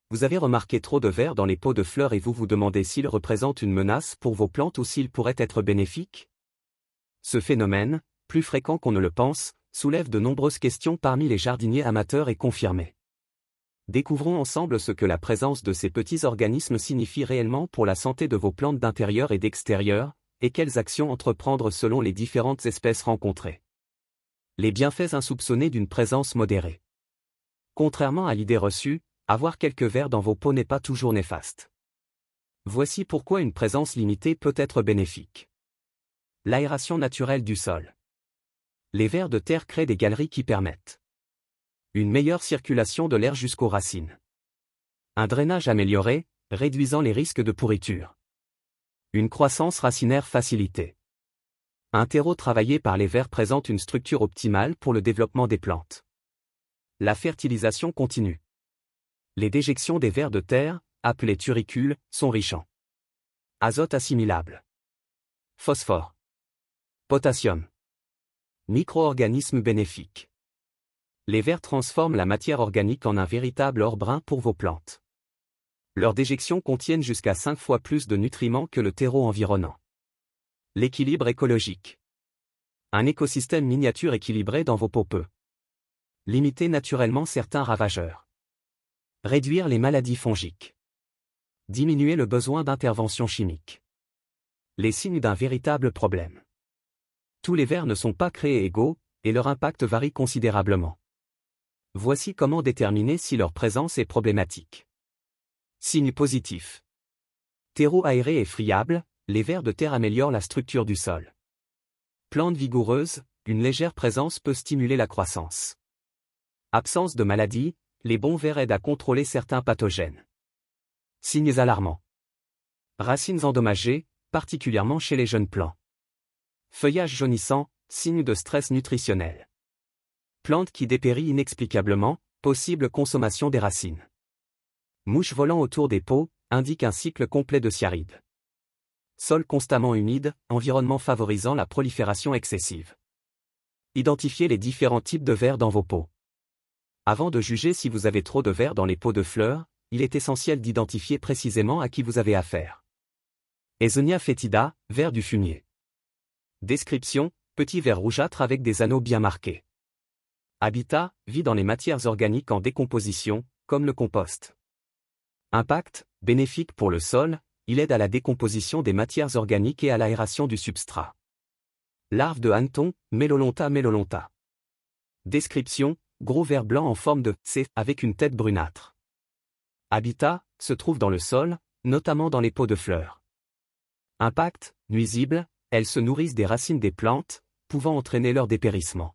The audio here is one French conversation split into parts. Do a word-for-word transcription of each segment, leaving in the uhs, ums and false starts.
Vous avez remarqué trop de vers dans les pots de fleurs et vous vous demandez s'ils représentent une menace pour vos plantes ou s'ils pourraient être bénéfiques? Ce phénomène, plus fréquent qu'on ne le pense, soulève de nombreuses questions parmi les jardiniers amateurs et confirmés. Découvrons ensemble ce que la présence de ces petits organismes signifie réellement pour la santé de vos plantes d'intérieur et d'extérieur, et quelles actions entreprendre selon les différentes espèces rencontrées. Les bienfaits insoupçonnés d'une présence modérée. Contrairement à l'idée reçue, avoir quelques vers dans vos pots n'est pas toujours néfaste. Voici pourquoi une présence limitée peut être bénéfique. L'aération naturelle du sol. Les vers de terre créent des galeries qui permettent une meilleure circulation de l'air jusqu'aux racines. Un drainage amélioré, réduisant les risques de pourriture. Une croissance racinaire facilitée. Un terreau travaillé par les vers présente une structure optimale pour le développement des plantes. La fertilisation continue. Les déjections des vers de terre, appelées turicules, sont riches en azote assimilable, phosphore, potassium, micro-organismes bénéfiques. Les vers transforment la matière organique en un véritable or brun pour vos plantes. Leurs déjections contiennent jusqu'à cinq fois plus de nutriments que le terreau environnant. L'équilibre écologique. Un écosystème miniature équilibré dans vos pots peut limiter naturellement certains ravageurs. Réduire les maladies fongiques. Diminuer le besoin d'intervention chimique. Les signes d'un véritable problème. Tous les vers ne sont pas créés égaux, et leur impact varie considérablement. Voici comment déterminer si leur présence est problématique. Signes positifs. Terreau aéré et friable, les vers de terre améliorent la structure du sol. Plante vigoureuse, une légère présence peut stimuler la croissance. Absence de maladies, les bons vers aident à contrôler certains pathogènes. Signes alarmants. Racines endommagées, particulièrement chez les jeunes plants. Feuillage jaunissant, signe de stress nutritionnel. Plante qui dépérit inexplicablement, possible consommation des racines. Mouches volant autour des pots, indique un cycle complet de cyarride. Sol constamment humide, environnement favorisant la prolifération excessive. Identifiez les différents types de vers dans vos pots. Avant de juger si vous avez trop de vers dans les pots de fleurs, il est essentiel d'identifier précisément à qui vous avez affaire. Esonia foetida, ver du fumier. Description, petit ver rougeâtre avec des anneaux bien marqués. Habitat, vit dans les matières organiques en décomposition, comme le compost. Impact, bénéfique pour le sol, il aide à la décomposition des matières organiques et à l'aération du substrat. Larve de hanneton, Melolonta melolonta. Description, gros ver blanc en forme de C avec une tête brunâtre. Habitat, se trouve dans le sol, notamment dans les pots de fleurs. Impact, nuisible, elles se nourrissent des racines des plantes, pouvant entraîner leur dépérissement.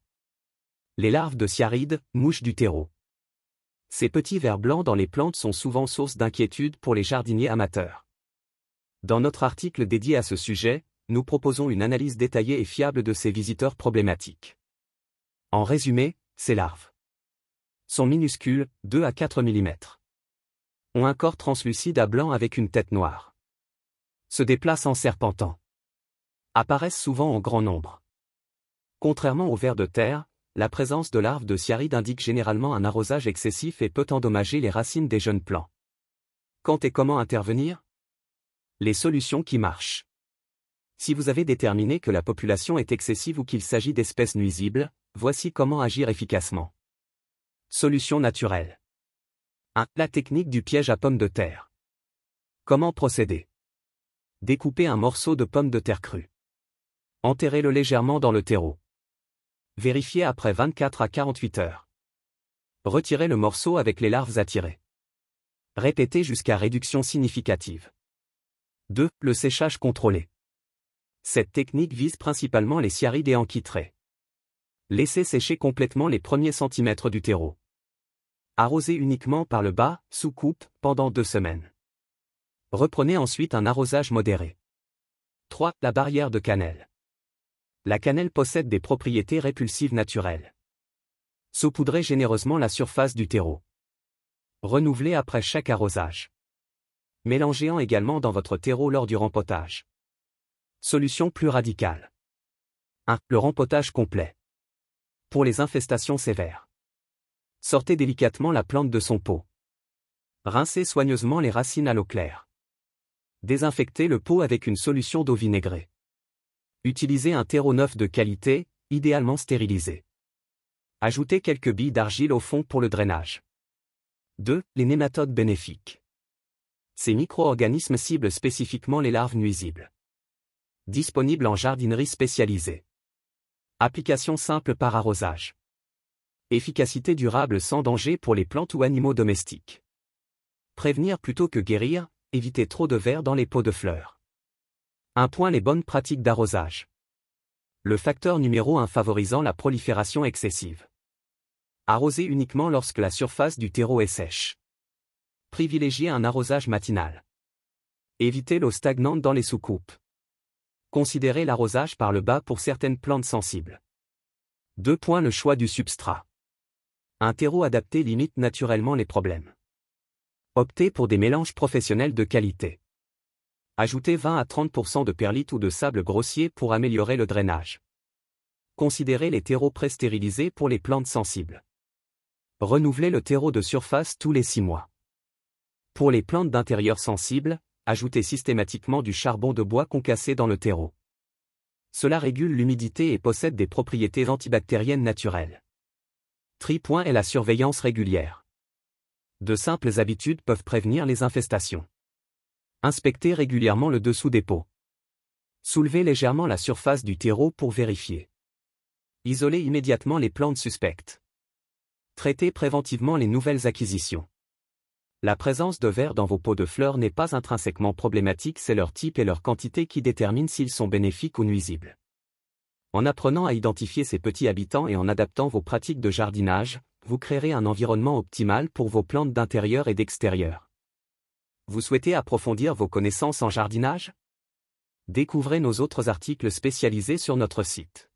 Les larves de cyarride, mouches du terreau. Ces petits vers blancs dans les plantes sont souvent source d'inquiétude pour les jardiniers amateurs. Dans notre article dédié à ce sujet, nous proposons une analyse détaillée et fiable de ces visiteurs problématiques. En résumé, ces larves sont minuscules, deux à quatre millimètres. Ont un corps translucide à blanc avec une tête noire. Se déplacent en serpentant. Apparaissent souvent en grand nombre. Contrairement aux vers de terre, la présence de larves de cyarride indique généralement un arrosage excessif et peut endommager les racines des jeunes plants. Quand et comment intervenir? Les solutions qui marchent. Si vous avez déterminé que la population est excessive ou qu'il s'agit d'espèces nuisibles, voici comment agir efficacement. Solution naturelle. un. La technique du piège à pommes de terre. Comment procéder? Découpez un morceau de pomme de terre crue. Enterrez-le légèrement dans le terreau. Vérifiez après vingt-quatre à quarante-huit heures. Retirez le morceau avec les larves attirées. Répétez jusqu'à réduction significative. deux. Le séchage contrôlé. Cette technique vise principalement les cyarides et enquitrais. Laissez sécher complètement les premiers centimètres du terreau. Arrosez uniquement par le bas, sous coupe, pendant deux semaines. Reprenez ensuite un arrosage modéré. trois. La barrière de cannelle. La cannelle possède des propriétés répulsives naturelles. Saupoudrez généreusement la surface du terreau. Renouvelez après chaque arrosage. Mélangez-en également dans votre terreau lors du rempotage. Solution plus radicale. un. Le rempotage complet. Pour les infestations sévères. Sortez délicatement la plante de son pot. Rincez soigneusement les racines à l'eau claire. Désinfectez le pot avec une solution d'eau vinaigrée. Utilisez un terreau neuf de qualité, idéalement stérilisé. Ajoutez quelques billes d'argile au fond pour le drainage. deux. Les nématodes bénéfiques. Ces micro-organismes ciblent spécifiquement les larves nuisibles. Disponible en jardinerie spécialisée. Application simple par arrosage. Efficacité durable sans danger pour les plantes ou animaux domestiques. Prévenir plutôt que guérir, évitez trop de verre dans les pots de fleurs. un point Les bonnes pratiques d'arrosage. Le facteur numéro un favorisant la prolifération excessive. Arroser uniquement lorsque la surface du terreau est sèche. Privilégiez un arrosage matinal. Évitez l'eau stagnante dans les soucoupes. Considérez l'arrosage par le bas pour certaines plantes sensibles. deux points Le choix du substrat. Un terreau adapté limite naturellement les problèmes. Optez pour des mélanges professionnels de qualité. Ajoutez vingt à trente pour cent de perlite ou de sable grossier pour améliorer le drainage. Considérez les terreaux pré-stérilisés pour les plantes sensibles. Renouvelez le terreau de surface tous les six mois. Pour les plantes d'intérieur sensibles, ajoutez systématiquement du charbon de bois concassé dans le terreau. Cela régule l'humidité et possède des propriétés antibactériennes naturelles. Tri. Et la surveillance régulière. De simples habitudes peuvent prévenir les infestations. Inspectez régulièrement le dessous des pots. Soulevez légèrement la surface du terreau pour vérifier. Isolez immédiatement les plantes suspectes. Traitez préventivement les nouvelles acquisitions. La présence de vers dans vos pots de fleurs n'est pas intrinsèquement problématique, c'est leur type et leur quantité qui déterminent s'ils sont bénéfiques ou nuisibles. En apprenant à identifier ces petits habitants et en adaptant vos pratiques de jardinage, vous créerez un environnement optimal pour vos plantes d'intérieur et d'extérieur. Vous souhaitez approfondir vos connaissances en jardinage ? Découvrez nos autres articles spécialisés sur notre site.